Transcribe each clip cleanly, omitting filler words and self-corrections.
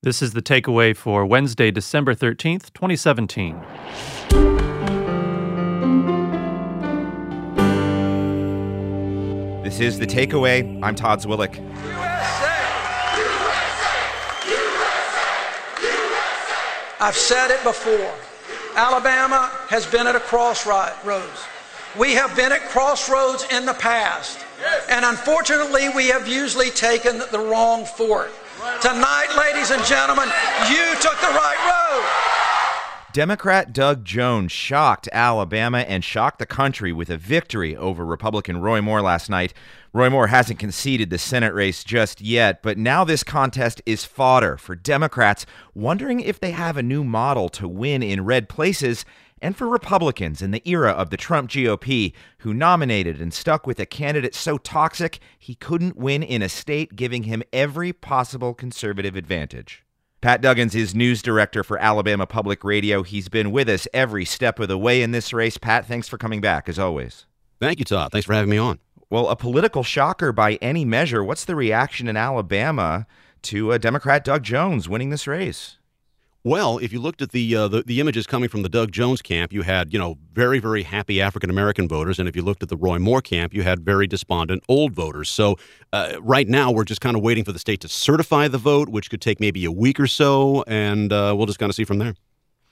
This is the takeaway for Wednesday, December 13th, 2017. This is The Takeaway. I'm Todd Zwillich. I've said it before. Alabama has been at a crossroads. We have been at crossroads in the past. And unfortunately, we have usually taken the wrong fork. Tonight, ladies and gentlemen, you took the right road. Democrat Doug Jones shocked Alabama and shocked the country with a victory over Republican Roy Moore last night. Roy Moore hasn't conceded the Senate race just yet, but now this contest is fodder for Democrats wondering if they have a new model to win in red places, and for Republicans in the era of the Trump GOP, who nominated and stuck with a candidate so toxic he couldn't win in a state giving him every possible conservative advantage. Pat Duggins is news director for Alabama Public Radio. He's been with us every step of the way in this race. Pat, thanks for coming back, as always. Thank you, Todd. Thanks for having me on. Well, a political shocker by any measure. What's the reaction in Alabama to Democrat Doug Jones winning this race? Well, if you looked at the images coming from the Doug Jones camp, you had, very, very happy African-American voters. And if you looked at the Roy Moore camp, you had very despondent old voters. So right now, we're just kind of waiting for the state to certify the vote, which could take maybe a week or so. And we'll just kind of see from there.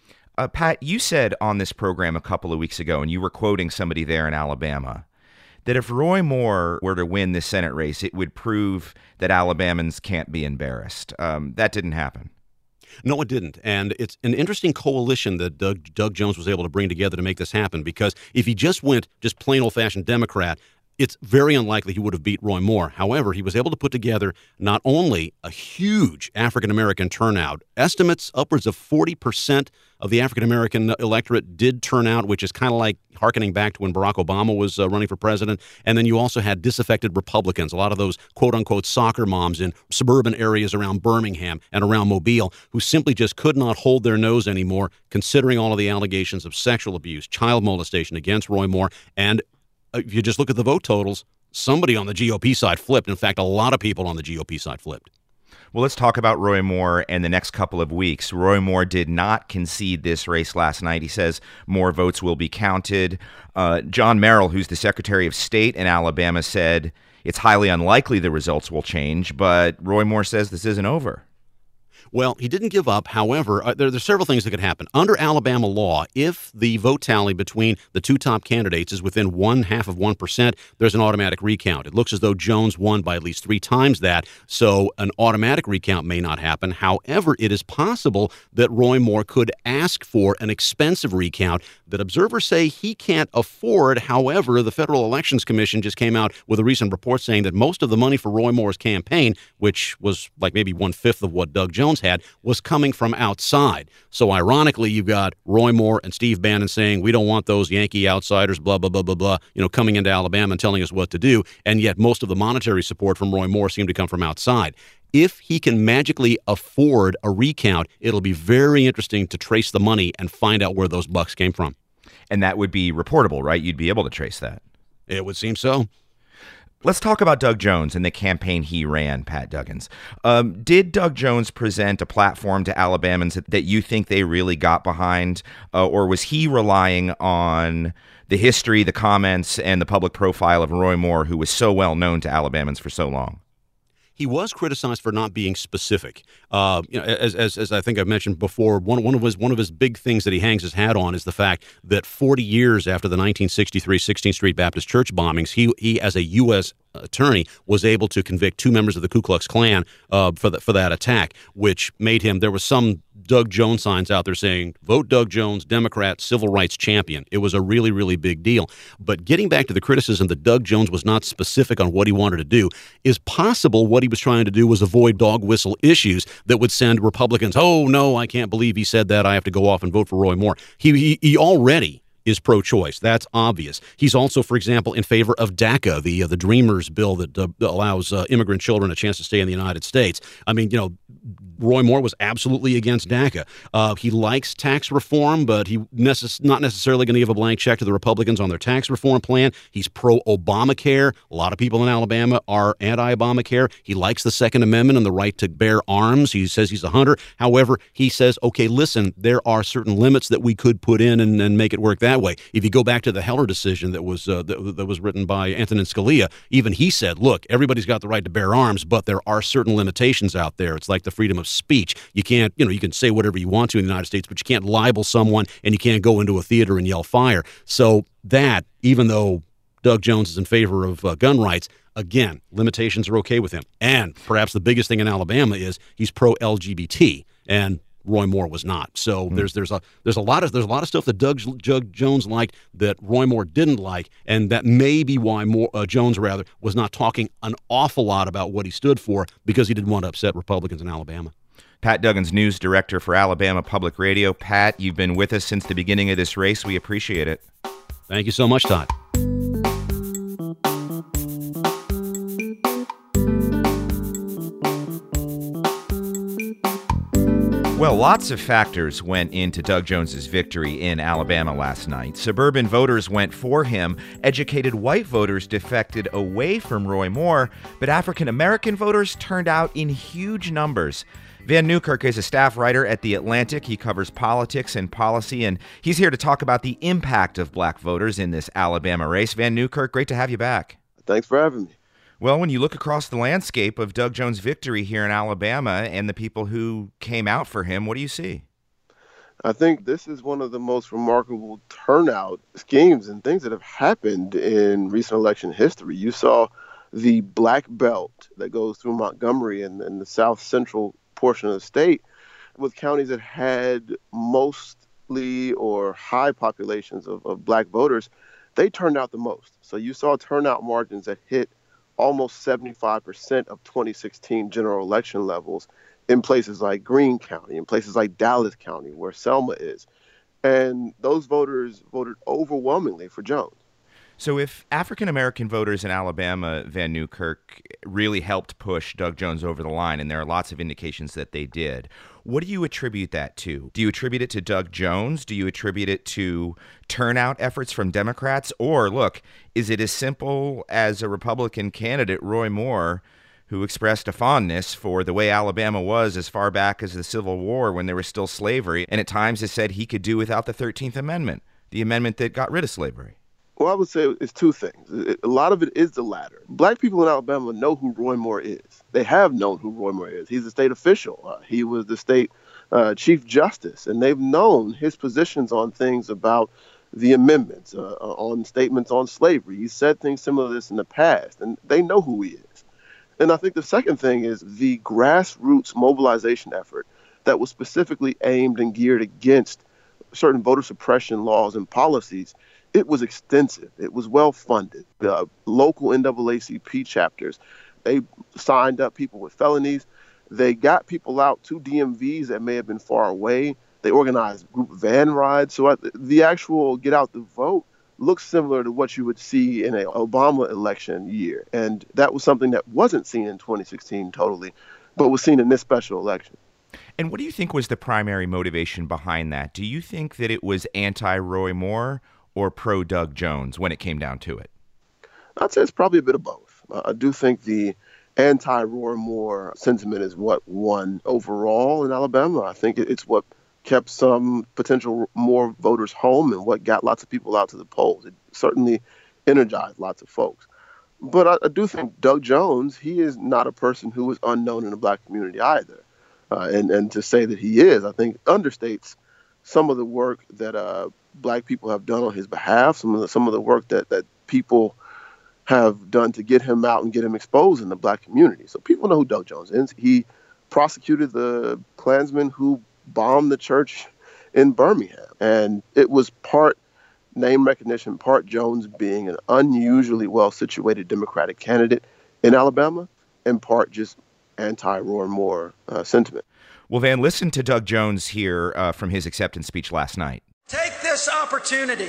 Pat, you said on this program a couple of weeks ago, and you were quoting somebody there in Alabama, that if Roy Moore were to win this Senate race, it would prove that Alabamans can't be embarrassed. That didn't happen. No, it didn't. And it's an interesting coalition that Doug Jones was able to bring together to make this happen, because if he just went just plain old-fashioned Democrat, it's very unlikely he would have beat Roy Moore. However, he was able to put together not only a huge African-American turnout, estimates upwards of 40% of the African-American electorate did turn out, which is kind of like hearkening back to when Barack Obama was running for president. And then you also had disaffected Republicans, a lot of those quote-unquote soccer moms in suburban areas around Birmingham and around Mobile, who simply just could not hold their nose anymore, considering all of the allegations of sexual abuse, child molestation against Roy Moore. And if you just look at the vote totals, somebody on the GOP side flipped. In fact, a lot of people on the GOP side flipped. Well, let's talk about Roy Moore and the next couple of weeks. Roy Moore did not concede this race last night. He says more votes will be counted. John Merrill, who's the Secretary of State in Alabama, said it's highly unlikely the results will change, but Roy Moore says this isn't over. Well, he didn't give up. However, there's several things that could happen. Under Alabama law, if the vote tally between the two top candidates is within 0.5%, there's an automatic recount. It looks as though Jones won by at least 3 times that, so an automatic recount may not happen. However, it is possible that Roy Moore could ask for an expensive recount that observers say he can't afford. However, the Federal Elections Commission just came out with a recent report saying that most of the money for Roy Moore's campaign, which was like maybe 1/5 of what Doug Jones had, was coming from outside. So ironically, you've got Roy Moore and Steve Bannon saying, we don't want those Yankee outsiders, blah, blah, blah, blah, blah, coming into Alabama and telling us what to do. And yet most of the monetary support from Roy Moore seemed to come from outside. If he can magically afford a recount, it'll be very interesting to trace the money and find out where those bucks came from. And that would be reportable, right? You'd be able to trace that. It would seem so. Let's talk about Doug Jones and the campaign he ran, Pat Duggins. Did Doug Jones present a platform to Alabamans that you think they really got behind, or was he relying on the history, the comments, and the public profile of Roy Moore, who was so well known to Alabamans for so long? He was criticized for not being specific. As I think I've mentioned before, one of his big things that he hangs his hat on is the fact that 40 years after the 1963 16th Street Baptist Church bombings, he as a U.S. attorney was able to convict 2 members of the Ku Klux Klan for that attack, which made him. There was some Doug Jones signs out there saying, vote Doug Jones, Democrat, civil rights champion. It was a really, really big deal. But getting back to the criticism that Doug Jones was not specific on what he wanted to do, is possible what he was trying to do was avoid dog whistle issues that would send Republicans, oh, no, I can't believe he said that. I have to go off and vote for Roy Moore. He already is pro-choice. That's obvious. He's also, for example, in favor of DACA, the Dreamers bill that allows immigrant children a chance to stay in the United States. I mean, Roy Moore was absolutely against DACA. He likes tax reform, but he's not necessarily going to give a blank check to the Republicans on their tax reform plan. He's pro-Obamacare. A lot of people in Alabama are anti-Obamacare. He likes the Second Amendment and the right to bear arms. He says he's a hunter. However, he says, okay, listen, there are certain limits that we could put in and make it work that way. If you go back to the Heller decision that was written by Antonin Scalia, even he said, look, everybody's got the right to bear arms, but there are certain limitations out there. It's like the freedom of speech. You can't, you can say whatever you want to in the United States, but you can't libel someone and you can't go into a theater and yell fire. So that, even though Doug Jones is in favor of gun rights, again, limitations are okay with him. And perhaps the biggest thing in Alabama is he's pro-LGBT, and Roy Moore was not. So there's a lot of stuff that Doug Jones liked that Roy Moore didn't like, and that may be why Jones was not talking an awful lot about what he stood for, because he didn't want to upset Republicans in Alabama. Pat Duggins, news director for Alabama Public Radio. Pat, you've been with us since the beginning of this race. We appreciate it. Thank you so much, Todd. Well, lots of factors went into Doug Jones's victory in Alabama last night. Suburban voters went for him. Educated white voters defected away from Roy Moore, but African-American voters turned out in huge numbers. Vann Newkirk is a staff writer at The Atlantic. He covers politics and policy, and he's here to talk about the impact of black voters in this Alabama race. Vann Newkirk, great to have you back. Thanks for having me. Well, when you look across the landscape of Doug Jones' victory here in Alabama and the people who came out for him, what do you see? I think this is one of the most remarkable turnout schemes and things that have happened in recent election history. You saw the black belt that goes through Montgomery and the south central portion of the state, with counties that had mostly or high populations of black voters. They turned out the most. So you saw turnout margins that hit almost 75% of 2016 general election levels in places like Greene County, in places like Dallas County, where Selma is. And those voters voted overwhelmingly for Jones. So if African-American voters in Alabama, Vann Newkirk, really helped push Doug Jones over the line, and there are lots of indications that they did, what do you attribute that to? Do you attribute it to Doug Jones? Do you attribute it to turnout efforts from Democrats? Or, look, is it as simple as a Republican candidate, Roy Moore, who expressed a fondness for the way Alabama was as far back as the Civil War when there was still slavery, and at times has said he could do without the 13th Amendment, the amendment that got rid of slavery? Well, I would say it's two things. A lot of it is the latter. Black people in Alabama know who Roy Moore is. They have known who Roy Moore is. He's a state official. He was the state chief justice, and they've known his positions on things about the amendments, on statements on slavery. He said things similar to this in the past, and they know who he is. And I think the second thing is the grassroots mobilization effort that was specifically aimed and geared against certain voter suppression laws and policies. It was extensive. It was well funded. The local NAACP chapters, they signed up people with felonies. They got people out to DMVs that may have been far away. They organized group van rides. So the actual get out the vote looks similar to what you would see in an Obama election year. And that was something that wasn't seen in 2016 totally, but was seen in this special election. And what do you think was the primary motivation behind that? Do you think that it was anti-Roy Moore or pro-Doug Jones when it came down to it? I'd say it's probably a bit of both. I do think the anti-Roy Moore sentiment is what won overall in Alabama. I think it's what kept some potential Moore voters home and what got lots of people out to the polls. It certainly energized lots of folks. But I do think Doug Jones, he is not a person who is unknown in the black community either. And to say that he is, I think, understates some of the work that black people have done on his behalf, some of the work that people have done to get him out and get him exposed in the black community. So people know who Doug Jones is. He prosecuted the Klansmen who bombed the church in Birmingham. And it was part name recognition, part Jones being an unusually well-situated Democratic candidate in Alabama, and part just anti-Roy Moore sentiment. Well, Van, listen to Doug Jones here from his acceptance speech last night. Take this opportunity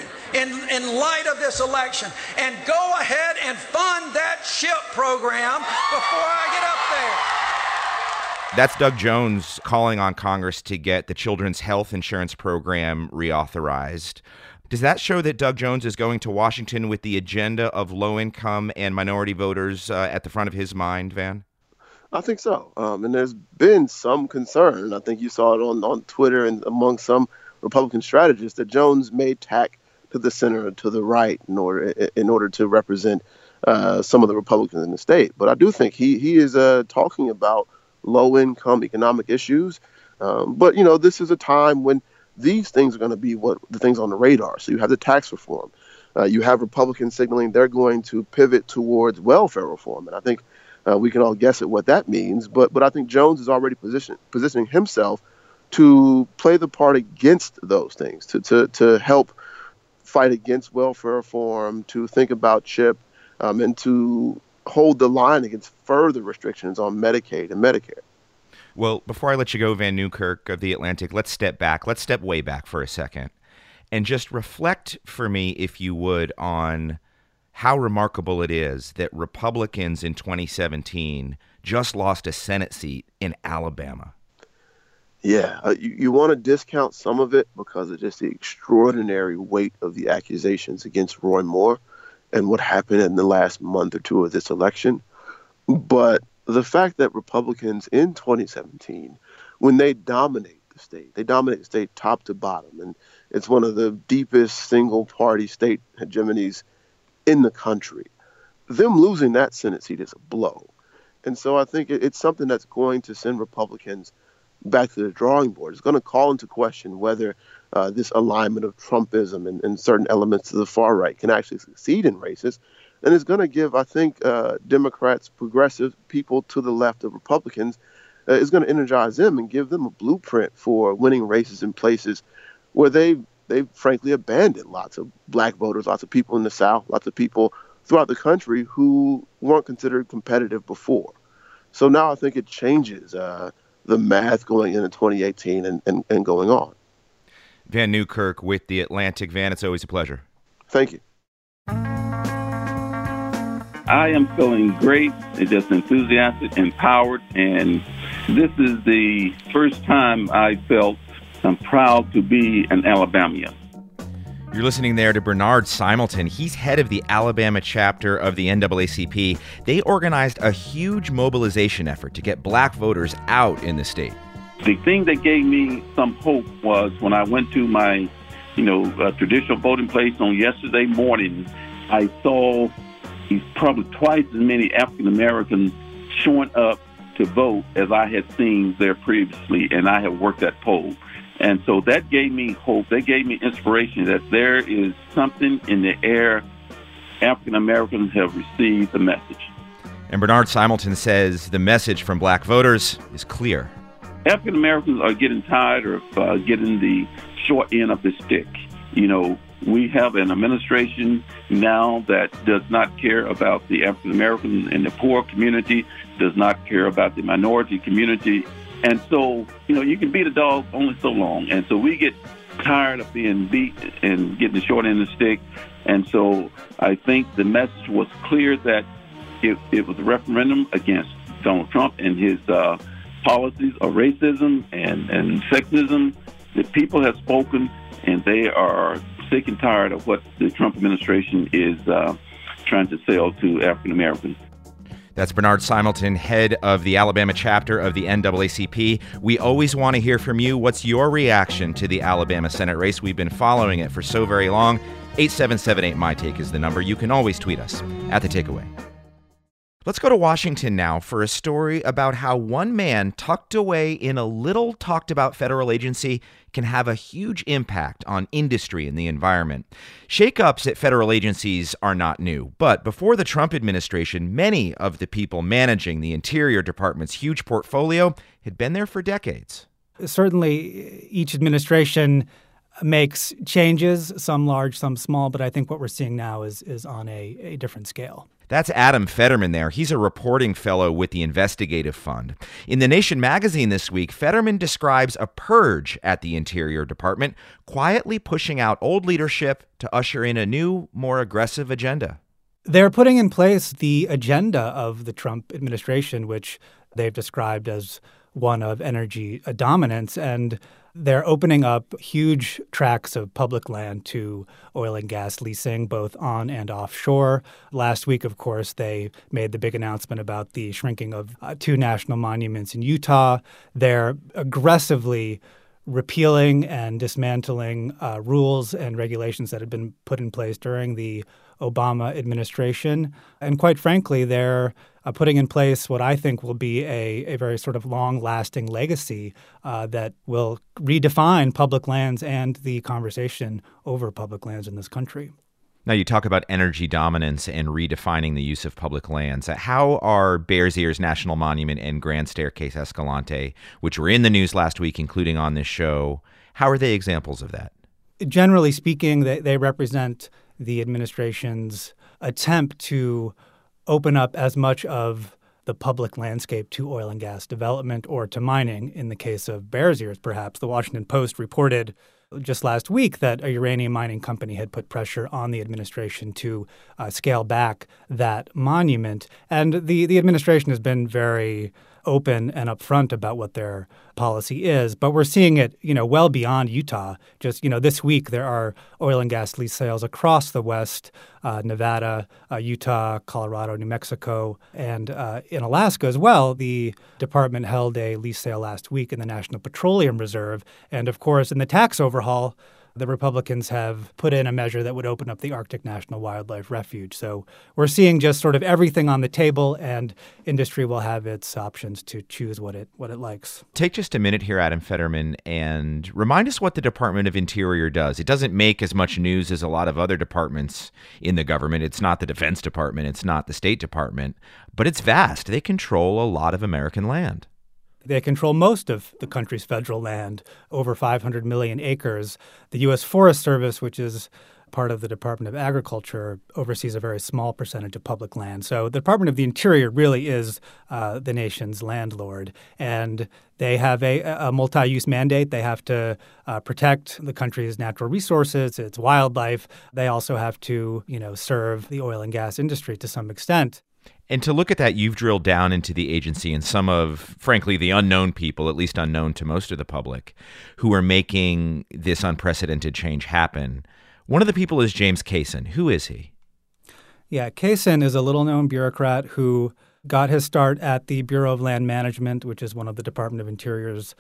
in light of this election and go ahead and fund that SHIP program before I get up there. That's Doug Jones calling on Congress to get the Children's Health Insurance Program reauthorized. Does that show that Doug Jones is going to Washington with the agenda of low-income and minority voters at the front of his mind, Van? I think so. And there's been some concern. I think you saw it on Twitter and among some Republican strategists that Jones may tack to the center or to the right in order to represent some of the Republicans in the state. But I do think he is talking about low-income economic issues. But, this is a time when these things are going to be the things on the radar. So you have the tax reform. You have Republicans signaling they're going to pivot towards welfare reform. And I think we can all guess at what that means. But I think Jones is already positioning himself to play the part against those things, to help fight against welfare reform, to think about CHIP, and to hold the line against further restrictions on Medicaid and Medicare. Well, before I let you go, Vann Newkirk of The Atlantic, let's step back. Let's step way back for a second and just reflect for me, if you would, on how remarkable it is that Republicans in 2017 just lost a Senate seat in Alabama. Yeah, you want to discount some of it because of just the extraordinary weight of the accusations against Roy Moore and what happened in the last month or two of this election. But the fact that Republicans in 2017, when they dominate the state top to bottom, and it's one of the deepest single-party state hegemonies in the country, them losing that Senate seat is a blow. And so I think it's something that's going to send Republicans back to the drawing board. It's going to call into question whether this alignment of Trumpism and certain elements of the far right can actually succeed in races. And it's going to give, I think, Democrats, progressive people to the left of Republicans, is going to energize them and give them a blueprint for winning races in places where they frankly abandoned lots of black voters, lots of people in the South, lots of people throughout the country who weren't considered competitive before. So now I think it changes the math going into 2018 and going on. Vann Newkirk with The Atlantic. Van, it's always a pleasure. Thank you. I am feeling great, just enthusiastic, empowered, and this is the first time I felt I'm proud to be an Alabamian. You're listening there to Bernard Simelton. He's head of the Alabama chapter of the NAACP. They organized a huge mobilization effort to get black voters out in the state. The thing that gave me some hope was when I went to my, traditional voting place on yesterday morning, I saw probably twice as many African Americans showing up to vote as I had seen there previously, and I have worked that poll. And so that gave me hope. That gave me inspiration that there is something in the air. African Americans have received the message. And Bernard Simelton says the message from black voters is clear. African Americans are getting tired of getting the short end of the stick. We have an administration now that does not care about the African American and the poor community, does not care about the minority community. And so, you can beat a dog only so long. And so we get tired of being beat and getting the short end of the stick. And so I think the message was clear that it was a referendum against Donald Trump and his policies of racism and sexism. The people have spoken, and they are sick and tired of what the Trump administration is trying to sell to African Americans. That's Bernard Simelton, head of the Alabama chapter of the NAACP. We always want to hear from you. What's your reaction to the Alabama Senate race? We've been following it for so very long. 877-8MyTake is the number. You can always tweet us at The Takeaway. Let's go to Washington now for a story about how one man tucked away in a little talked about federal agency can have a huge impact on industry and the environment. Shakeups at federal agencies are not new, but before the Trump administration, many of the people managing the Interior Department's huge portfolio had been there for decades. Certainly, each administration makes changes, some large, some small, but I think what we're seeing now is on a different scale. That's Adam Fetterman there. He's a reporting fellow with the Investigative Fund. In The Nation magazine this week, Fetterman describes a purge at the Interior Department, quietly pushing out old leadership to usher in a new, more aggressive agenda. They're putting in place the agenda of the Trump administration, which they've described as one of energy dominance. And they're opening up huge tracts of public land to oil and gas leasing, both on and offshore. Last week, of course, they made the big announcement about the shrinking of 2 national monuments in Utah. They're aggressively repealing and dismantling rules and regulations that had been put in place during the Obama administration. And quite frankly, they're putting in place what I think will be a very sort of long-lasting legacy that will redefine public lands and the conversation over public lands in this country. Now, you talk about energy dominance and redefining the use of public lands. How are Bears Ears National Monument and Grand Staircase Escalante, which were in the news last week, including on this show, how are they examples of that? Generally speaking, they represent the administration's attempt to open up as much of the public landscape to oil and gas development or to mining. In the case of Bears Ears, perhaps, the Washington Post reported just last week that a uranium mining company had put pressure on the administration to scale back that monument. And the administration has been very open and upfront about what their policy is. But we're seeing it, well beyond Utah. Just, this week there are oil and gas lease sales across the West, Nevada, Utah, Colorado, New Mexico, and in Alaska as well. The department held a lease sale last week in the National Petroleum Reserve. And of course, in the tax overhaul, the Republicans have put in a measure that would open up the Arctic National Wildlife Refuge. So we're seeing just sort of everything on the table, and industry will have its options to choose what it likes. Take just a minute here, Adam Fetterman, and remind us what the Department of Interior does. It doesn't make as much news as a lot of other departments in the government. It's not the Defense Department. It's not the State Department. But it's vast. They control a lot of American land. They control most of the country's federal land, over 500 million acres. The U.S. Forest Service, which is part of the Department of Agriculture, oversees a very small percentage of public land. So the Department of the Interior really is the nation's landlord. And they have a multi-use mandate. They have to protect the country's natural resources, its wildlife. They also have to, serve the oil and gas industry to some extent. And to look at that, you've drilled down into the agency and some of, frankly, the unknown people, at least unknown to most of the public, who are making this unprecedented change happen. One of the people is James Cason. Who is he? Yeah, Cason is a little-known bureaucrat who got his start at the Bureau of Land Management, which is one of the Department of Interior's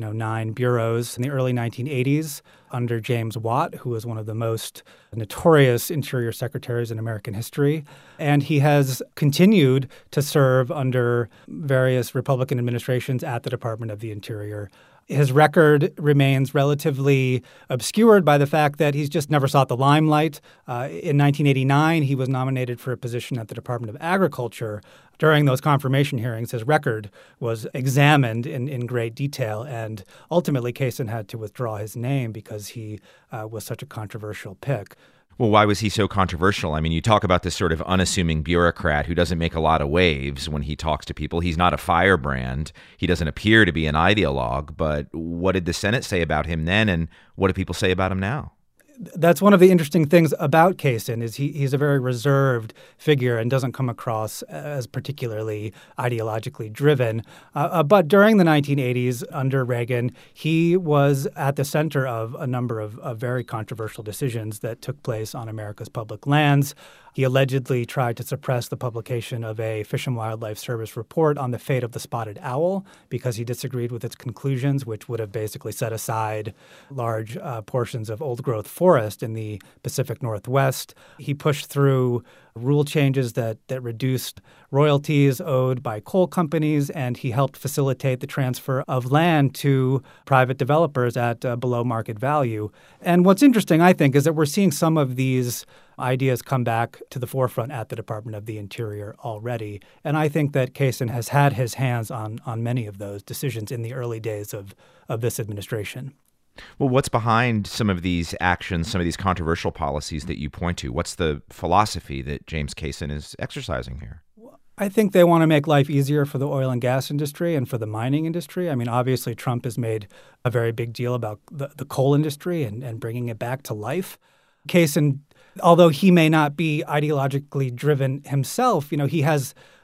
9 bureaus in the early 1980s under James Watt, who was one of the most notorious interior secretaries in American history. And he has continued to serve under various Republican administrations at the Department of the Interior. His record remains relatively obscured by the fact that he's just never sought the limelight. In 1989, he was nominated for a position at the Department of Agriculture. During those confirmation hearings, his record was examined in great detail, and ultimately Cason had to withdraw his name because he was such a controversial pick. Well, why was he so controversial? I mean, you talk about this sort of unassuming bureaucrat who doesn't make a lot of waves when he talks to people. He's not a firebrand. He doesn't appear to be an ideologue. But what did the Senate say about him then, and what do people say about him now? That's one of the interesting things about Cason is he's a very reserved figure and doesn't come across as particularly ideologically driven. But during the 1980s, under Reagan, he was at the center of a number of very controversial decisions that took place on America's public lands. He allegedly tried to suppress the publication of a Fish and Wildlife Service report on the fate of the spotted owl because he disagreed with its conclusions, which would have basically set aside large portions of old-growth forest in the Pacific Northwest. He pushed through rule changes that reduced royalties owed by coal companies, and he helped facilitate the transfer of land to private developers at below market value. And what's interesting, I think, is that we're seeing some of these ideas come back to the forefront at the Department of the Interior already. And I think that Cason has had his hands on many of those decisions in the early days of this administration. Well, what's behind some of these actions, some of these controversial policies that you point to? What's the philosophy that James Cason is exercising here? I think they want to make life easier for the oil and gas industry and for the mining industry. I mean, obviously, Trump has made a very big deal about the coal industry and bringing it back to life. Cason, although he may not be ideologically driven himself, he has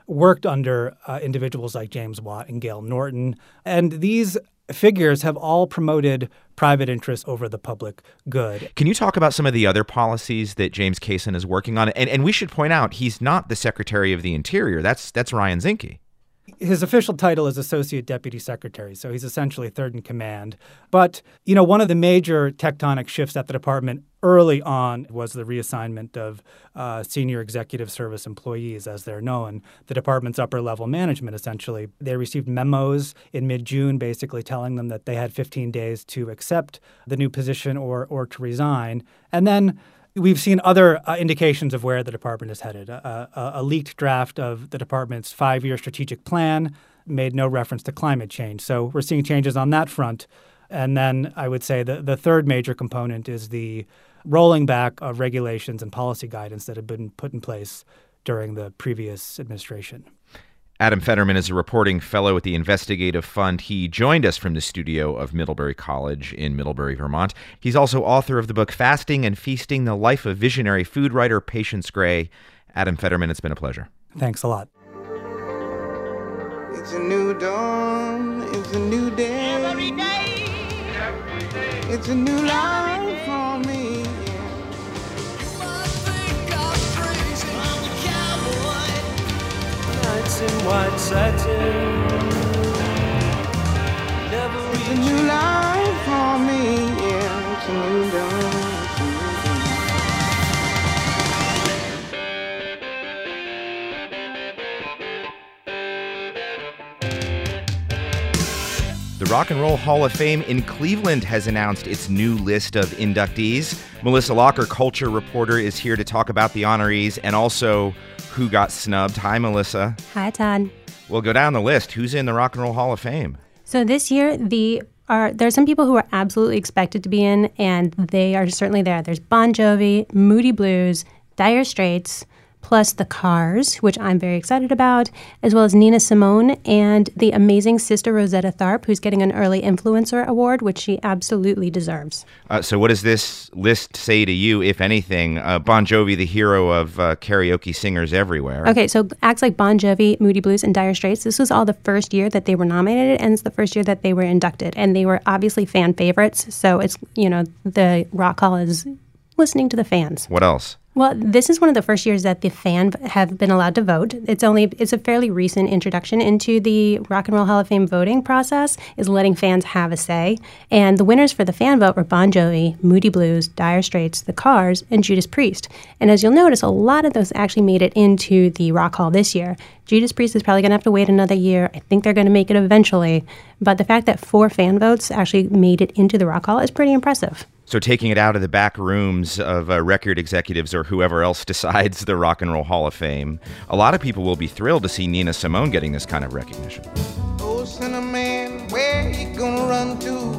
worked under individuals like James Watt and Gail Norton. And these figures have all promoted private interests over the public good. Can you talk about some of the other policies that James Kaysen is working on? And we should point out, he's not the Secretary of the Interior. That's Ryan Zinke. His official title is Associate Deputy Secretary, so he's essentially third in command. But, one of the major tectonic shifts at the department early on was the reassignment of senior executive service employees, as they're known, the department's upper-level management, essentially. They received memos in mid-June basically telling them that they had 15 days to accept the new position or to resign. And then we've seen other indications of where the department is headed. A leaked draft of the department's 5-year strategic plan made no reference to climate change. So we're seeing changes on that front. And then I would say the third major component is the rolling back of regulations and policy guidance that had been put in place during the previous administration. Adam Federman is a reporting fellow at the Investigative Fund. He joined us from the studio of Middlebury College in Middlebury, Vermont. He's also author of the book Fasting and Feasting, The Life of Visionary Food Writer Patience Gray. Adam Federman, it's been a pleasure. Thanks a lot. It's a new dawn, it's a new day. Every day. It's a new life for me. In white satin, it's a new life for me, yeah, it's a new dawn, it's a The Rock and Roll Hall of Fame in Cleveland has announced its new list of inductees. Melissa Locker, culture reporter, is here to talk about the honorees and also who got snubbed. Hi, Melissa. Hi, Todd. We'll go down the list. Who's in the Rock and Roll Hall of Fame? So this year, there's some people who are absolutely expected to be in, and they are certainly there. There's Bon Jovi, Moody Blues, Dire Straits, plus The Cars, which I'm very excited about, as well as Nina Simone and the amazing Sister Rosetta Tharpe, who's getting an Early Influencer Award, which she absolutely deserves. So what does this list say to you, if anything? Bon Jovi, the hero of karaoke singers everywhere. Okay, so acts like Bon Jovi, Moody Blues, and Dire Straits, this was all the first year that they were nominated, and it's the first year that they were inducted. And they were obviously fan favorites, so it's, the Rock Hall is listening to the fans. What else? Well, this is one of the first years that the fans have been allowed to vote. It's a fairly recent introduction into the Rock and Roll Hall of Fame voting process, is letting fans have a say. And the winners for the fan vote were Bon Jovi, Moody Blues, Dire Straits, The Cars, and Judas Priest. And as you'll notice, a lot of those actually made it into the Rock Hall this year. Judas Priest is probably going to have to wait another year. I think they're going to make it eventually. But the fact that 4 fan votes actually made it into the Rock Hall is pretty impressive. So taking it out of the back rooms of record executives or whoever else decides the Rock and Roll Hall of Fame, a lot of people will be thrilled to see Nina Simone getting this kind of recognition. Oh, Cinnamon, where you gonna run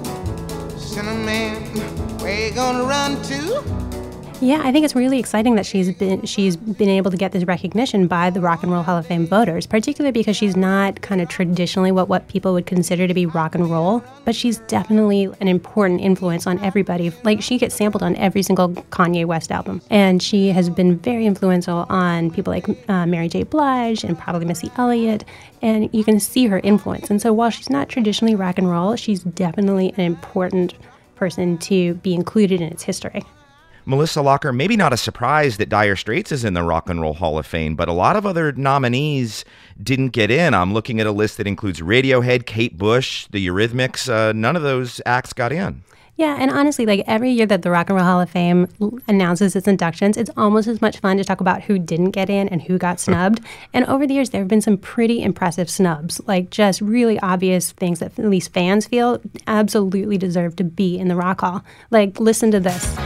to? Cinnamon, where you gonna run to? Yeah, I think it's really exciting that she's been able to get this recognition by the Rock and Roll Hall of Fame voters, particularly because she's not kind of traditionally what people would consider to be rock and roll, but she's definitely an important influence on everybody. Like, she gets sampled on every single Kanye West album, and she has been very influential on people like Mary J. Blige and probably Missy Elliott, and you can see her influence. And so while she's not traditionally rock and roll, she's definitely an important person to be included in its history. Melissa Locker, maybe not a surprise that Dire Straits is in the Rock and Roll Hall of Fame, but a lot of other nominees didn't get in. I'm looking at a list that includes Radiohead, Kate Bush, the Eurythmics. None of those acts got in. Yeah, and honestly, like every year that the Rock and Roll Hall of Fame announces its inductions, it's almost as much fun to talk about who didn't get in and who got snubbed. And over the years, there have been some pretty impressive snubs, like just really obvious things that at least fans feel absolutely deserve to be in the Rock Hall. Like, listen to this.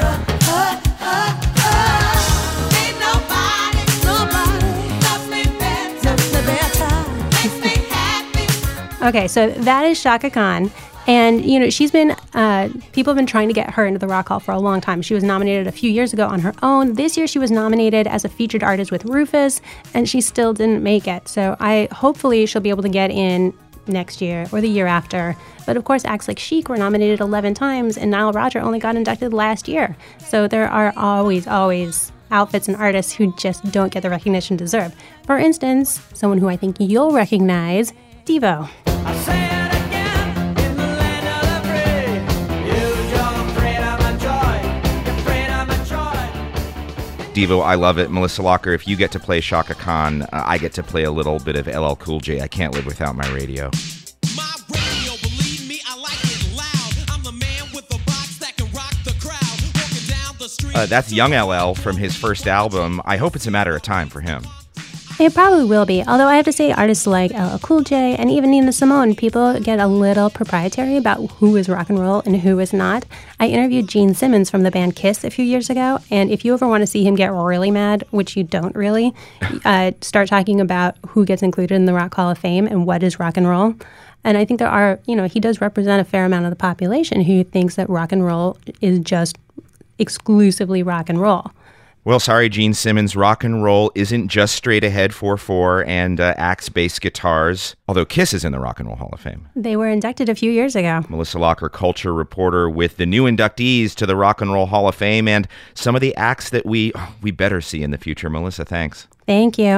Okay, so that is Chaka Khan. And, she's been, people have been trying to get her into the Rock Hall for a long time. She was nominated a few years ago on her own. This year she was nominated as a featured artist with Rufus, and she still didn't make it. So hopefully she'll be able to get in next year or the year after. But of course, acts like Chic were nominated 11 times, and Nile Rodgers only got inducted last year. So there are always outfits and artists who just don't get the recognition deserved. For instance, someone who I think you'll recognize, Devo. Devo, I love it. Melissa Locker, if you get to play Chaka Khan, I get to play a little bit of LL Cool J. I can't live without my radio. My radio, believe me, I like it loud. I'm the man with the box that can rock the crowd. Walking down the street. That's Young LL from his first album. I hope it's a matter of time for him. It probably will be, although I have to say artists like LL Cool J and even Nina Simone, people get a little proprietary about who is rock and roll and who is not. I interviewed Gene Simmons from the band Kiss a few years ago, and if you ever want to see him get really mad, which you don't really, start talking about who gets included in the Rock Hall of Fame and what is rock and roll. And I think there are, he does represent a fair amount of the population who thinks that rock and roll is just exclusively rock and roll. Well, sorry, Gene Simmons, rock and roll isn't just straight ahead 4/4 and axe bass guitars, although Kiss is in the Rock and Roll Hall of Fame. They were inducted a few years ago. Melissa Locker, culture reporter, with the new inductees to the Rock and Roll Hall of Fame and some of the acts that we better see in the future. Melissa, thanks. Thank you.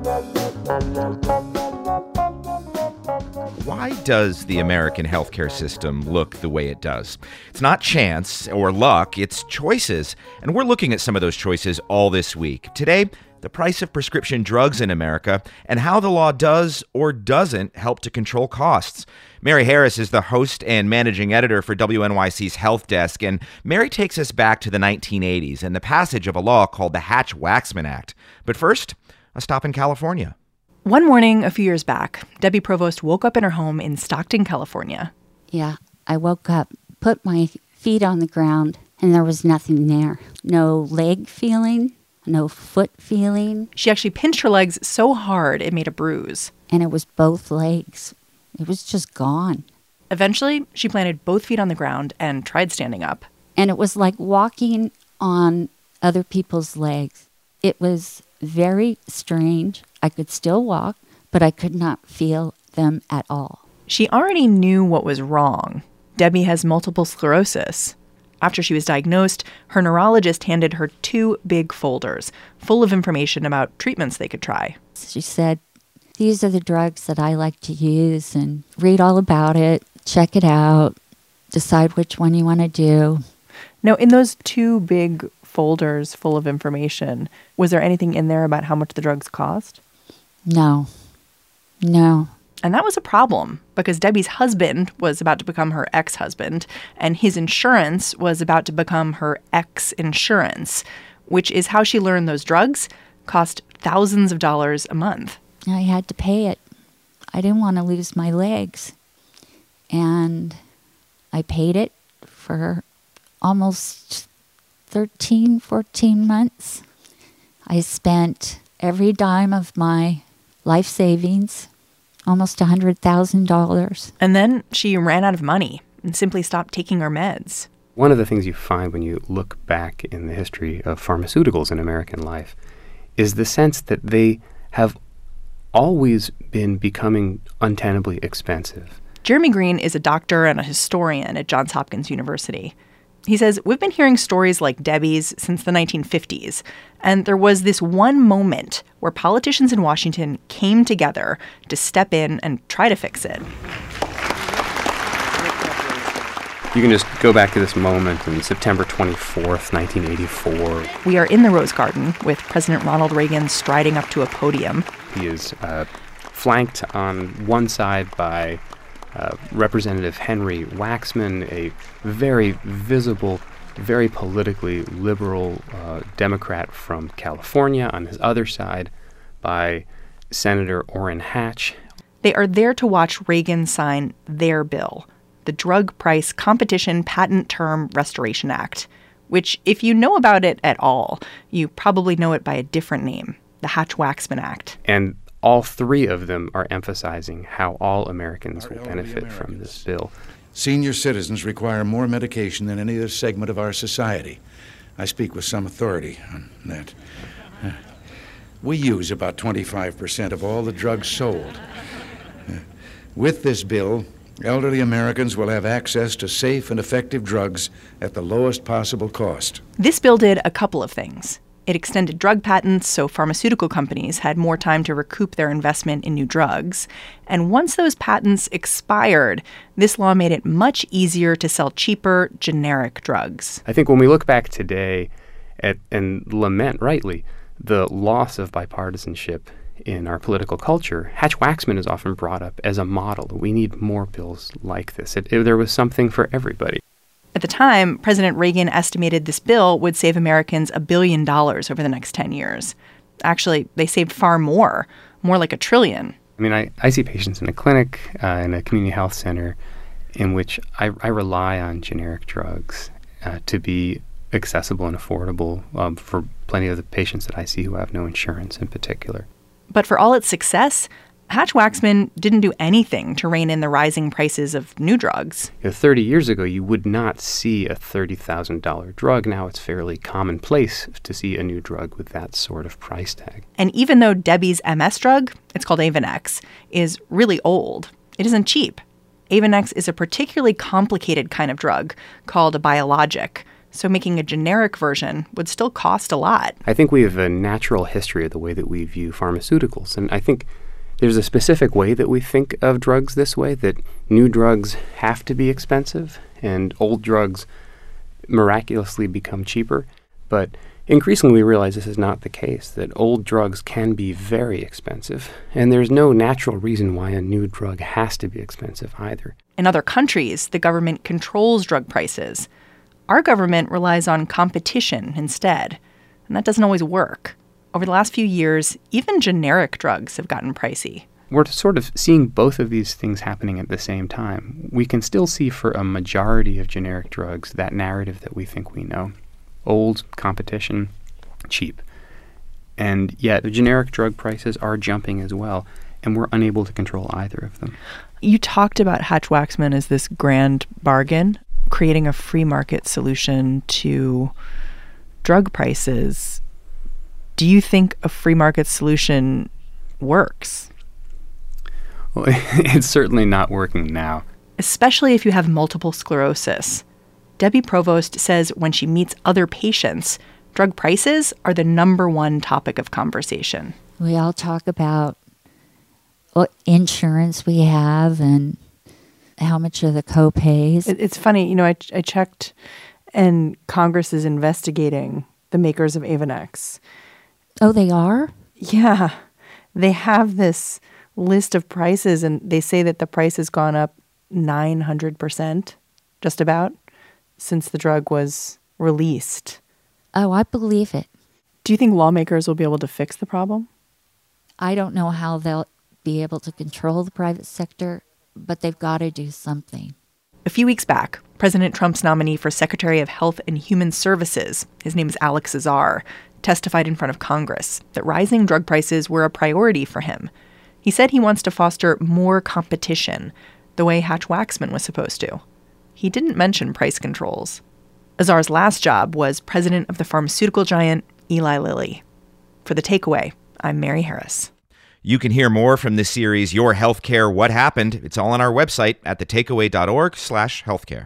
Why does the American healthcare system look the way it does? It's not chance or luck, it's choices. And we're looking at some of those choices all this week. Today, the price of prescription drugs in America and how the law does or doesn't help to control costs. Mary Harris is the host and managing editor for WNYC's Health Desk, and Mary takes us back to the 1980s and the passage of a law called the Hatch-Waxman Act. But first, a stop in California. One morning a few years back, Debbie Provost woke up in her home in Stockton, California. Yeah, I woke up, put my feet on the ground, and there was nothing there. No leg feeling, no foot feeling. She actually pinched her legs so hard it made a bruise. And it was both legs. It was just gone. Eventually, she planted both feet on the ground and tried standing up. And it was like walking on other people's legs. It was very strange. I could still walk, but I could not feel them at all. She already knew what was wrong. Debbie has multiple sclerosis. After she was diagnosed, her neurologist handed her 2 big folders full of information about treatments they could try. She said, these are the drugs that I like to use, and read all about it, check it out, decide which one you want to do. Now, in those 2 big folders full of information, was there anything in there about how much the drugs cost? No. And that was a problem because Debbie's husband was about to become her ex-husband, and his insurance was about to become her ex-insurance, which is how she learned those drugs cost thousands of dollars a month. I had to pay it. I didn't want to lose my legs. And I paid it for almost 13, 14 months. I spent every dime of my life savings, almost $100,000. And then she ran out of money and simply stopped taking her meds. One of the things you find when you look back in the history of pharmaceuticals in American life is the sense that they have always been becoming untenably expensive. Jeremy Green is a doctor and a historian at Johns Hopkins University. He says, we've been hearing stories like Debbie's since the 1950s, and there was this one moment where politicians in Washington came together to step in and try to fix it. You can just go back to this moment on September 24th, 1984. We are in the Rose Garden with President Ronald Reagan striding up to a podium. He is flanked on one side by Representative Henry Waxman, a very visible, very politically liberal Democrat from California. On his other side, by Senator Orrin Hatch. They are there to watch Reagan sign their bill, the Drug Price Competition Patent Term Restoration Act, which, if you know about it at all, you probably know it by a different name, the Hatch-Waxman Act. And all 3 of them are emphasizing how all Americans will benefit from this bill. Senior citizens require more medication than any other segment of our society. I speak with some authority on that. We use about 25% of all the drugs sold. With this bill, elderly Americans will have access to safe and effective drugs at the lowest possible cost. This bill did a couple of things. It extended drug patents so pharmaceutical companies had more time to recoup their investment in new drugs. And once those patents expired, this law made it much easier to sell cheaper, generic drugs. I think when we look back today and lament rightly the loss of bipartisanship in our political culture, Hatch-Waxman is often brought up as a model. We need more bills like this. There was something for everybody. At the time, President Reagan estimated this bill would save Americans $1 billion over the next 10 years. Actually, they saved far more like $1 trillion. I mean, I see patients in a clinic, in a community health center, in which I rely on generic drugs to be accessible and affordable for plenty of the patients that I see who have no insurance in particular. But for all its success, Hatch-Waxman didn't do anything to rein in the rising prices of new drugs. 30 years ago, you would not see a $30,000 drug. Now it's fairly commonplace to see a new drug with that sort of price tag. And even though Debbie's MS drug, it's called Avonex, is really old, it isn't cheap. Avonex is a particularly complicated kind of drug called a biologic. So making a generic version would still cost a lot. I think we have a natural history of the way that we view pharmaceuticals. And I think there's a specific way that we think of drugs this way, that new drugs have to be expensive and old drugs miraculously become cheaper. But increasingly we realize this is not the case, that old drugs can be very expensive. And there's no natural reason why a new drug has to be expensive either. In other countries, the government controls drug prices. Our government relies on competition instead, and that doesn't always work. Over the last few years, even generic drugs have gotten pricey. We're sort of seeing both of these things happening at the same time. We can still see for a majority of generic drugs that narrative that we think we know. Old, competition, cheap. And yet the generic drug prices are jumping as well, and we're unable to control either of them. You talked about Hatch-Waxman as this grand bargain, creating a free market solution to drug prices. Do you think a free market solution works? Well, it's certainly not working now. Especially if you have multiple sclerosis. Debbie Provost says when she meets other patients, drug prices are the #1 topic of conversation. We all talk about what insurance we have and how much are the co-pays. It's funny, I checked, and Congress is investigating the makers of Avonex. Oh, they are? Yeah. They have this list of prices, and they say that the price has gone up 900%, just about, since the drug was released. Oh, I believe it. Do you think lawmakers will be able to fix the problem? I don't know how they'll be able to control the private sector, but they've got to do something. A few weeks back, President Trump's nominee for Secretary of Health and Human Services, his name is Alex Azar, testified in front of Congress that rising drug prices were a priority for him. He said he wants to foster more competition, the way Hatch-Waxman was supposed to. He didn't mention price controls. Azar's last job was president of the pharmaceutical giant Eli Lilly. For The Takeaway, I'm Mary Harris. You can hear more from this series, Your Healthcare, What Happened. It's all on our website at thetakeaway.org/healthcare.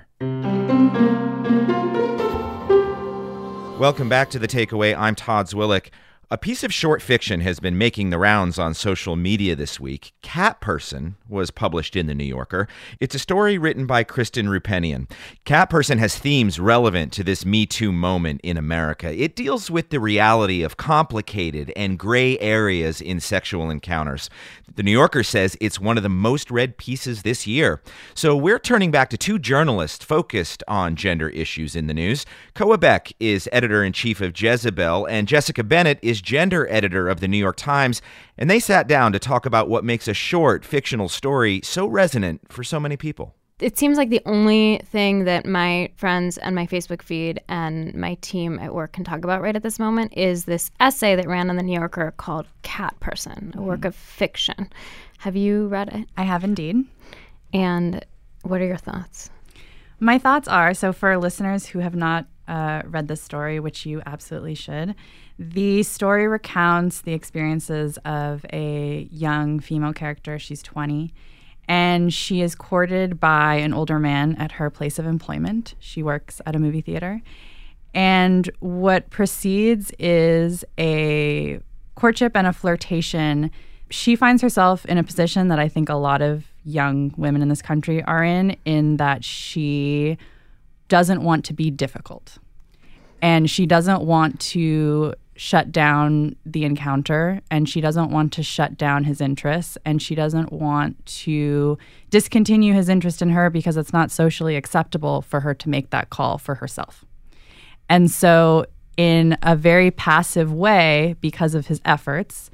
Welcome back to The Takeaway. I'm Todd Zwillich. A piece of short fiction has been making the rounds on social media this week. Cat Person was published in The New Yorker. It's a story written by Kristen Rupenian. Cat Person has themes relevant to this Me Too moment in America. It deals with the reality of complicated and gray areas in sexual encounters. The New Yorker says it's one of the most read pieces this year. So we're turning back to two journalists focused on gender issues in the news. Koa Beck is editor-in-chief of Jezebel, and Jessica Bennett is gender editor of the New York Times, and they sat down to talk about what makes a short, fictional story so resonant for so many people. It seems like the only thing that my friends and my Facebook feed and my team at work can talk about right at this moment is this essay that ran on The New Yorker called Cat Person, a work of fiction. Have you read it? I have indeed. And what are your thoughts? My thoughts are, so for listeners who have not read this story, which you absolutely should, the story recounts the experiences of a young female character. She's 20. And she is courted by an older man at her place of employment. She works at a movie theater. And what precedes is a courtship and a flirtation. She finds herself in a position that I think a lot of young women in this country are in that she doesn't want to be difficult. And she doesn't want to shut down the encounter, and she doesn't want to shut down his interests, and she doesn't want to discontinue his interest in her because it's not socially acceptable for her to make that call for herself. And so in a very passive way, because of his efforts,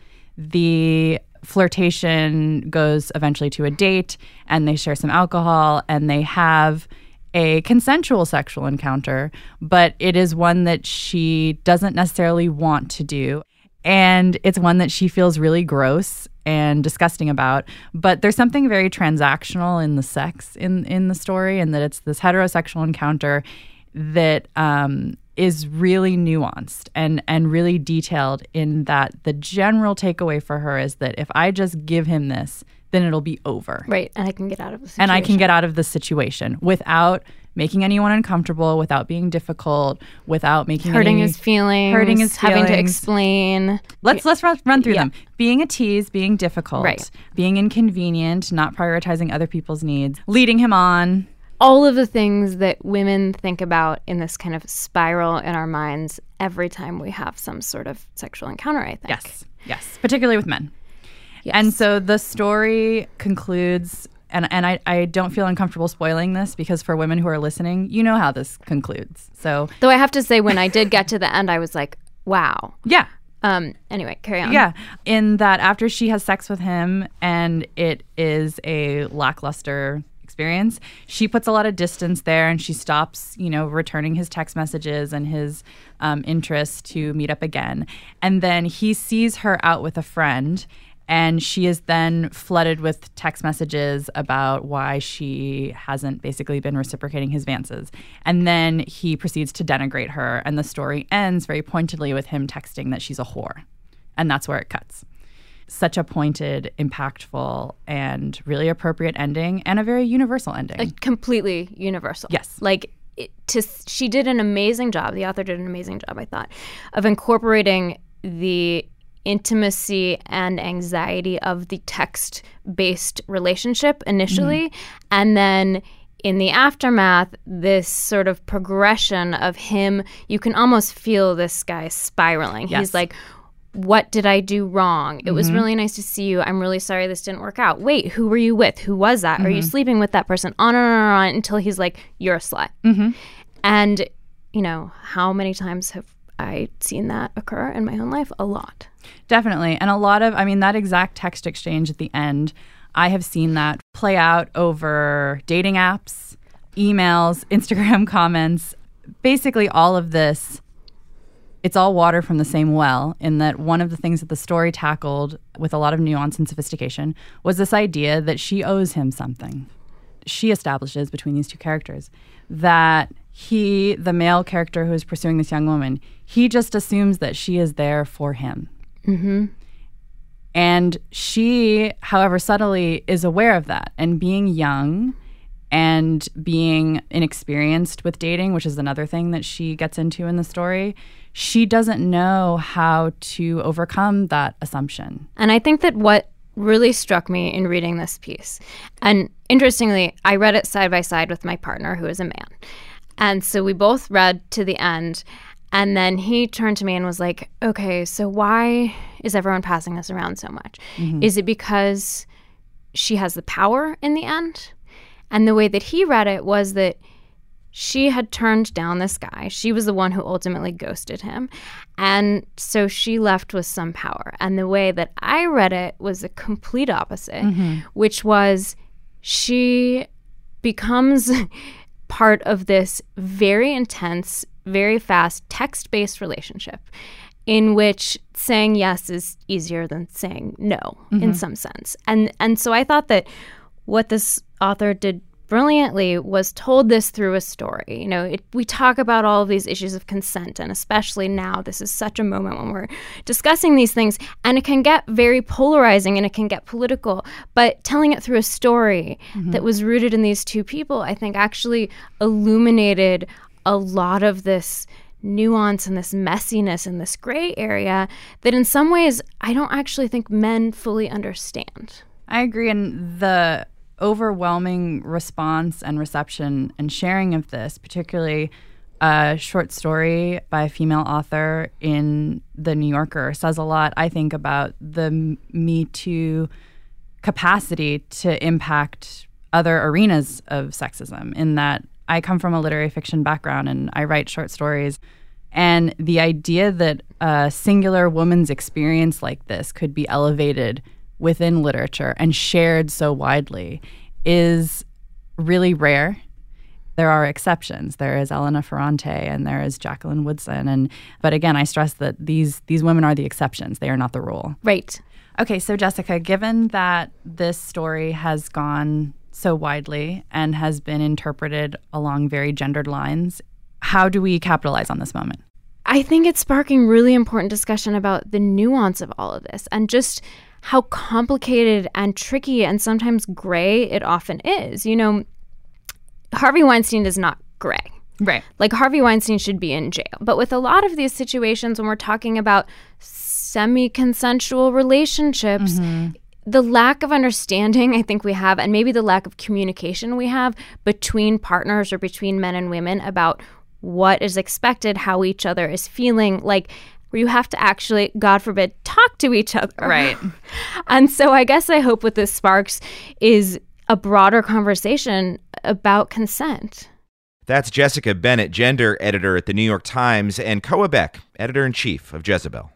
the flirtation goes eventually to a date, and they share some alcohol, and they have a consensual sexual encounter, but it is one that she doesn't necessarily want to do. And it's one that she feels really gross and disgusting about. But there's something very transactional in the sex in the story, and that it's this heterosexual encounter that is really nuanced and really detailed, in that the general takeaway for her is that if I just give him this, then it'll be over. Right, and I can get out of the situation. And I can get out of the situation without making anyone uncomfortable, without being difficult, without making hurting his feelings, having to explain. Let's run through them. Being a tease, being difficult, right. Being inconvenient, not prioritizing other people's needs, leading him on. All of the things that women think about in this kind of spiral in our minds every time we have some sort of sexual encounter, I think. Yes, particularly with men. Yes. And so the story concludes, and I don't feel uncomfortable spoiling this, because for women who are listening, you know how this concludes. So, though I have to say, when I did get to the end, I was like, wow. Yeah. Anyway, carry on. Yeah. In that after she has sex with him and it is a lackluster experience, she puts a lot of distance there, and she stops, returning his text messages and his interest to meet up again. And then he sees her out with a friend, and she is then flooded with text messages about why she hasn't basically been reciprocating his advances. And then he proceeds to denigrate her, and the story ends very pointedly with him texting that she's a whore. And that's where it cuts. Such a pointed, impactful, and really appropriate ending, and a very universal ending. Completely universal. Yes. She did an amazing job, the author did an amazing job, I thought, of incorporating the intimacy and anxiety of the text-based relationship initially, and then in the aftermath, this sort of progression of him, you can almost feel this guy spiraling. Yes. He's like, what did I do wrong? It was really nice to see you. I'm really sorry this didn't work out. Wait, who were you with? Who was that? Are you sleeping with that person? On and on and on, until he's like, you're a slut. And, how many times have I seen that occur in my own life? A lot. Definitely. And a lot of, that exact text exchange at the end, I have seen that play out over dating apps, emails, Instagram comments, basically all of this. It's all water from the same well, in that one of the things that the story tackled with a lot of nuance and sophistication was this idea that she owes him something. She establishes between these two characters that he, the male character who is pursuing this young woman, he just assumes that she is there for him. And she, however subtly, is aware of that. And being young and being inexperienced with dating, which is another thing that she gets into in the story, she doesn't know how to overcome that assumption. And I think that what really struck me in reading this piece, and interestingly, I read it side by side with my partner, who is a man. And so we both read to the end, and then he turned to me and was like, okay, so why is everyone passing this around so much? Is it because she has the power in the end? And the way that he read it was that she had turned down this guy. She was the one who ultimately ghosted him. And so she left with some power. And the way that I read it was the complete opposite, which was she becomes part of this very intense, very fast, text-based relationship in which saying yes is easier than saying no in some sense. And so I thought that what this author did brilliantly was told this through a story. We talk about all of these issues of consent, and especially now, this is such a moment when we're discussing these things, and it can get very polarizing and it can get political. But telling it through a story that was rooted in these two people, I think actually illuminated a lot of this nuance and this messiness and this gray area that in some ways I don't actually think men fully understand. I agree. And the overwhelming response and reception and sharing of this, particularly a short story by a female author in The New Yorker, says a lot, I think, about the Me Too capacity to impact other arenas of sexism, in that I come from a literary fiction background and I write short stories. And the idea that a singular woman's experience like this could be elevated within literature and shared so widely is really rare. There are exceptions. There is Elena Ferrante and there is Jacqueline Woodson. But again, I stress that these women are the exceptions. They are not the rule. Right. Okay, so Jessica, given that this story has gone so widely and has been interpreted along very gendered lines, how do we capitalize on this moment? I think it's sparking really important discussion about the nuance of all of this and just how complicated and tricky and sometimes gray it often is. You know, Harvey Weinstein is not gray. Right. Like, Harvey Weinstein should be in jail. But with a lot of these situations, when we're talking about semi-consensual relationships, the lack of understanding I think we have, and maybe the lack of communication we have between partners or between men and women about what is expected, how each other is feeling, like where you have to actually, God forbid, talk to each other. Right. And so I guess I hope what this sparks is a broader conversation about consent. That's Jessica Bennett, gender editor at the New York Times, and Koa Beck, editor-in-chief of Jezebel.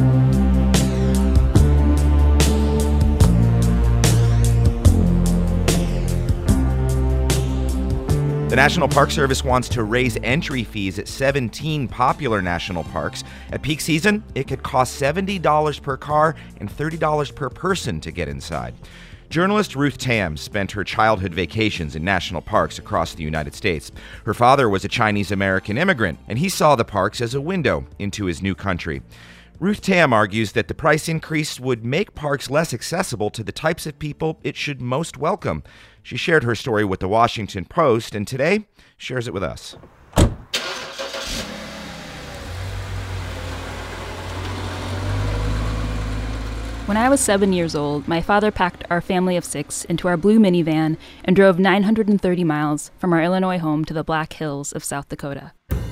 The National Park Service wants to raise entry fees at 17 popular national parks. At peak season, it could cost $70 per car and $30 per person to get inside. Journalist Ruth Tam spent her childhood vacations in national parks across the United States. Her father was a Chinese-American immigrant, and he saw the parks as a window into his new country. Ruth Tam argues that the price increase would make parks less accessible to the types of people it should most welcome. She shared her story with the Washington Post, and today shares it with us. When I was 7 years old, my father packed our family of 6 into our blue minivan and drove 930 miles from our Illinois home to the Black Hills of South Dakota.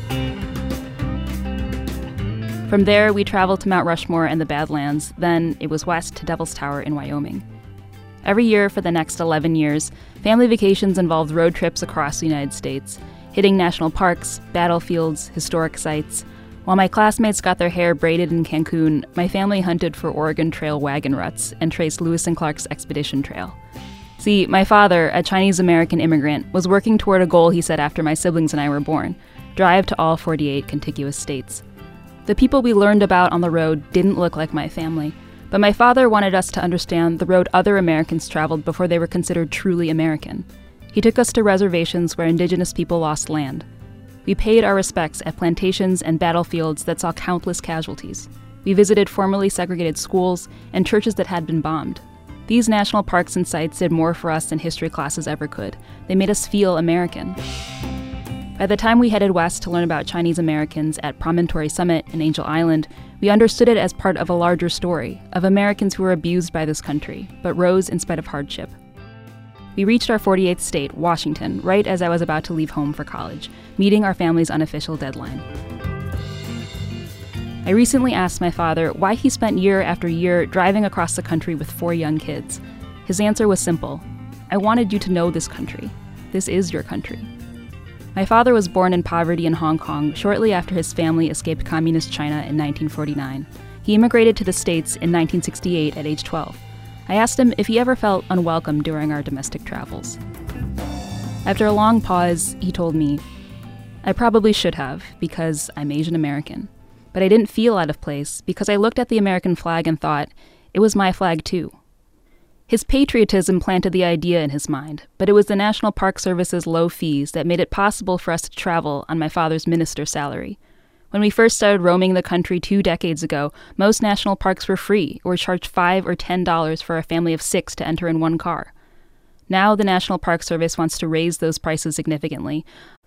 From there, we traveled to Mount Rushmore and the Badlands. Then it was west to Devil's Tower in Wyoming. Every year for the next 11 years, family vacations involved road trips across the United States, hitting national parks, battlefields, historic sites. While my classmates got their hair braided in Cancun, my family hunted for Oregon Trail wagon ruts and traced Lewis and Clark's Expedition Trail. See, my father, a Chinese-American immigrant, was working toward a goal he set after my siblings and I were born: drive to all 48 contiguous states. The people we learned about on the road didn't look like my family, but my father wanted us to understand the road other Americans traveled before they were considered truly American. He took us to reservations where indigenous people lost land. We paid our respects at plantations and battlefields that saw countless casualties. We visited formerly segregated schools and churches that had been bombed. These national parks and sites did more for us than history classes ever could. They made us feel American. By the time we headed west to learn about Chinese Americans at Promontory Summit in Angel Island, we understood it as part of a larger story of Americans who were abused by this country, but rose in spite of hardship. We reached our 48th state, Washington, right as I was about to leave home for college, meeting our family's unofficial deadline. I recently asked my father why he spent year after year driving across the country with 4 young kids. His answer was simple: I wanted you to know this country. This is your country. My father was born in poverty in Hong Kong shortly after his family escaped communist China in 1949. He immigrated to the States in 1968 at age 12. I asked him if he ever felt unwelcome during our domestic travels. After a long pause, he told me, I probably should have, because I'm Asian American. But I didn't feel out of place because I looked at the American flag and thought, it was my flag too. His patriotism planted the idea in his mind, but it was the National Park Service's low fees that made it possible for us to travel on my father's minister's salary. When we first started roaming the country 2 decades ago, most national parks were free or charged $5 or $10 for a family of 6 to enter in one car. Now the National Park Service wants to raise those prices significantly.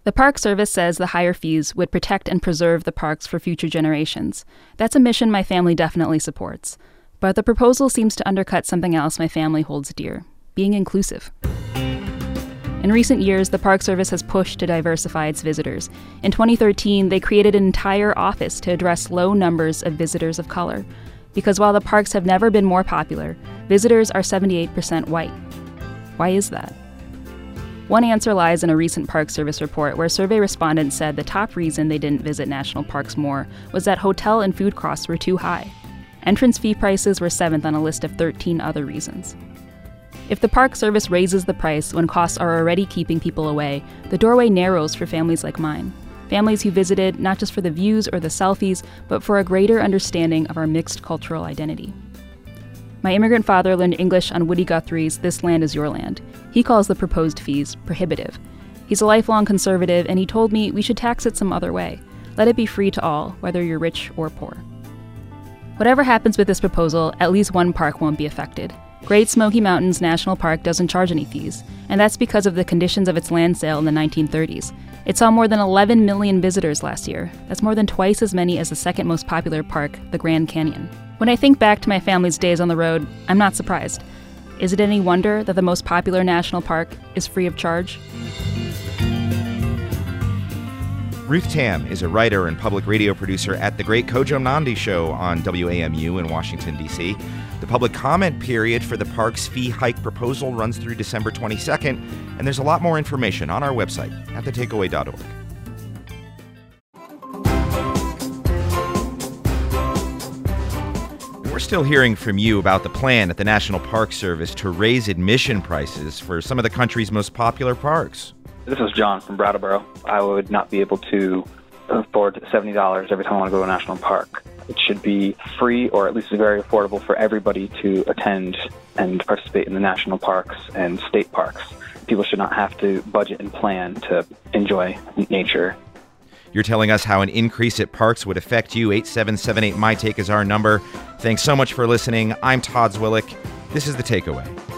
The Park Service says the higher fees would protect and preserve the parks for future generations. That's a mission my family definitely supports. But the proposal seems to undercut something else my family holds dear: being inclusive. In recent years, the Park Service has pushed to diversify its visitors. In 2013, they created an entire office to address low numbers of visitors of color. Because while the parks have never been more popular, visitors are 78% white. Why is that? One answer lies in a recent Park Service report where survey respondents said the top reason they didn't visit national parks more was that hotel and food costs were too high. Entrance fee prices were 7th on a list of 13 other reasons. If the Park Service raises the price when costs are already keeping people away, the doorway narrows for families like mine. Families who visited not just for the views or the selfies, but for a greater understanding of our mixed cultural identity. My immigrant father learned English on Woody Guthrie's This Land Is Your Land. He calls the proposed fees prohibitive. He's a lifelong conservative, and he told me we should tax it some other way. Let it be free to all, whether you're rich or poor. Whatever happens with this proposal, at least one park won't be affected. Great Smoky Mountains National Park doesn't charge any fees, and that's because of the conditions of its land sale in the 1930s. It saw more than 11 million visitors last year. That's more than twice as many as the second most popular park, the Grand Canyon. When I think back to my family's days on the road, I'm not surprised. Is it any wonder that the most popular national park is free of charge? Ruth Tam is a writer and public radio producer at The Great Kojo Nandi Show on WAMU in Washington, D.C. The public comment period for the park's fee hike proposal runs through December 22nd, and there's a lot more information on our website at thetakeaway.org. We're still hearing from you about the plan at the National Park Service to raise admission prices for some of the country's most popular parks. This is John from Brattleboro. I would not be able to afford $70 every time I want to go to a national park. It should be free, or at least very affordable for everybody to attend and participate in the national parks and state parks. People should not have to budget and plan to enjoy nature. You're telling us how an increase at parks would affect you. 8778 MyTake is our number. Thanks so much for listening. I'm Todd Zwillich. This is The Takeaway.